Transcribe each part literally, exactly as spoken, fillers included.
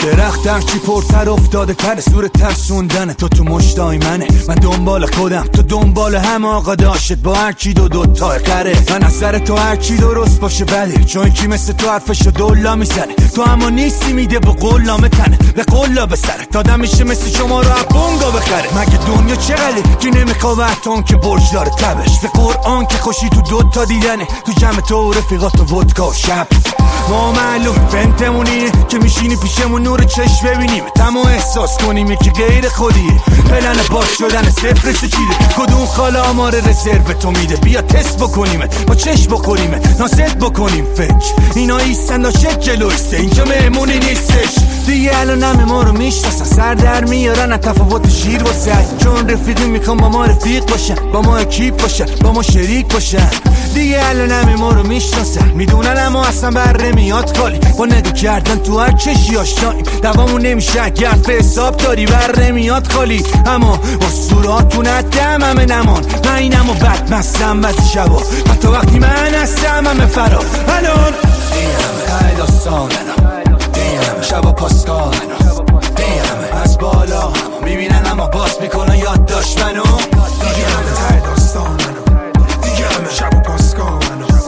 درخت هرچی پرتر افتاده تر سور ترسوندنه. تو تو مشتای منه، من دنبال خودم، تو دنبال هم. آقا داشت با هرچی دو دو تا قره. من از سر تو هرچی درست باشه بده، چون کی مثل تو حرفشو دولا میزنه. تو اما نیستی میده به قولامه تنه، به قولا به سرت آدم میشه مثل شما رو بونگا بخره. مگه دنیا چقدره که نمیخواه وقتان که برج داره تبش. به قرآن که خوشی تو دوتا دیدنه، تو جمع تو رفیقات و ودکا و شب. ما معلوم فنتمونیه که میشینی پیشمون نور چشم ببینیم تمام احساس کنیم که غیر خودیه. پلن باز شدن صفرش چیده، کدوم خاله آمار رزرو تو میده. بیا تست بکنیمت، با چشم بخوریمت، ناست بکنیم فکر. اینا ایستن داشت جلویسته، اینجا مهمونی نیستش دیگه. الان همه ما رو میشناسن، سر در میارن از تفاوت شیر و سگ. چون رفیقی میخوام با ما رفیق باشن، با ما اکیپ باشن، با ما شریک باشن. دیگه الان همه ما رو میشناسن، میدونن اما اصلا بر نمیاد خالی. با نگاه کردن تو هر چشی آشناییم، دوامون نمیشه گرد به حساب داری. بر نمیاد خالی اما با صوراتون دم همه نمان. من اینم و بد مستم بعضی شبا، حتی وقتی من هستم همه فرار. الان دیم های داستان دیم شبا پاسکال دیم از بالا همو میبینن اما باز میکنن یاد داشت منو. دیم های داستان دیم شبا پاسکال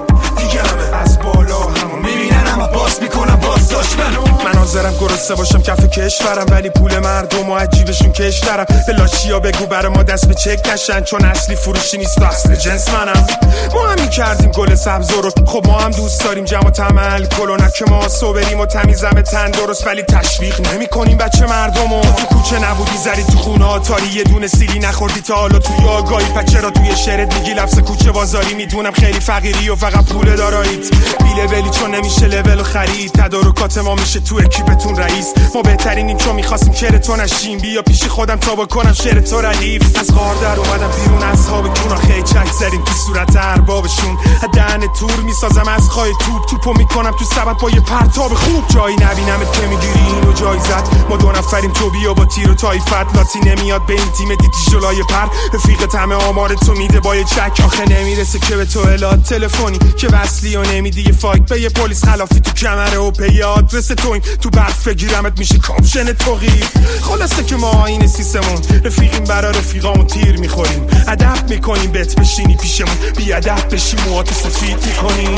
دیم از بالا همو میبینن اما باز میکنن باز داشت منو. من حاضرم گرسنه باشم کف کشورم، ولی پول مردم و عجیبشون کش دارم. به لاشیا بگو برا ما دست به چک نشن، چون اصلی فروشی نیست و اصل جنس منم. ما هم میکردیم گل سبز رو، خب ما هم دوست داریم جمع و طعم الکل و نه که ما صبریم و تمیزم تن درست، ولی تشویق نمی کنیم بچه مردمو. تو کوچه نبودی زری تو خونه آتاری، یه دونه سیلی نخوردی تا حالا توی آگاهی. پس چرا توی شعرت میگی لفظ کوچه بازاری؟ میدونم خیلی فقیری و فقط پول دارایید بی لولی، چون نمیشه لول خرید. تدارکات ما میشه تو اکیپتون رئیس. ما بهترینیم چون میخواستیم شعر تو نشیم. بیا پیش خودم تا بکنم شعر تو ردیف. از غار در اومدم بیرون اصحاب کونا، خیلی چک زدیم تو صورت اربابشون. دهن تور میسازم از خواهی توپ توپو میکنم تو سبد با یه پرتاب خوب. جایی نبینمت که میگیری اینو جایزت. ما دو نفریم تو بیا با تیر و تایفت. لاتی نمیاد به این تیم دیدی جلای پر. رفیقت همه آمار تو میده با یه چک. آخه نمیرسه که به تو اطلاعات تلفنی که وصلی و نمیدی یه فایت به یه پلیس خلافی تو کمره و پی آدرس تویم. تو برف بگیرمت میشه کامشن توقیف. خلاصه که ما این سیسمون رفیقیم برا رفیقامون تیر میخوریم. ادب میکنیم بت بشینی پیشمون، بی ادب بشی موهاتو سفید میکنیم.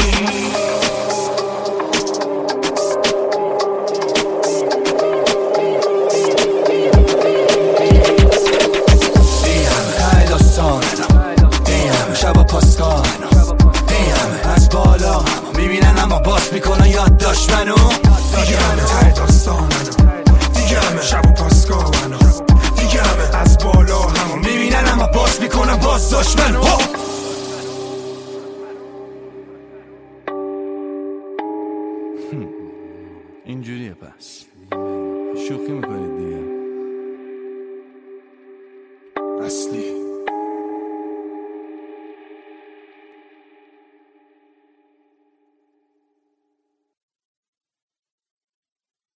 شبا پاسکال دیم از بالا همو میبینن اما باز میکنن یاد داشت منو. دیگه همه ته داستان منو، دیگه همه شبا پاسکال منو، دیگه همه از بالا همو میبینن اما باز میکنن باز داشت منو. اینجوریه پس.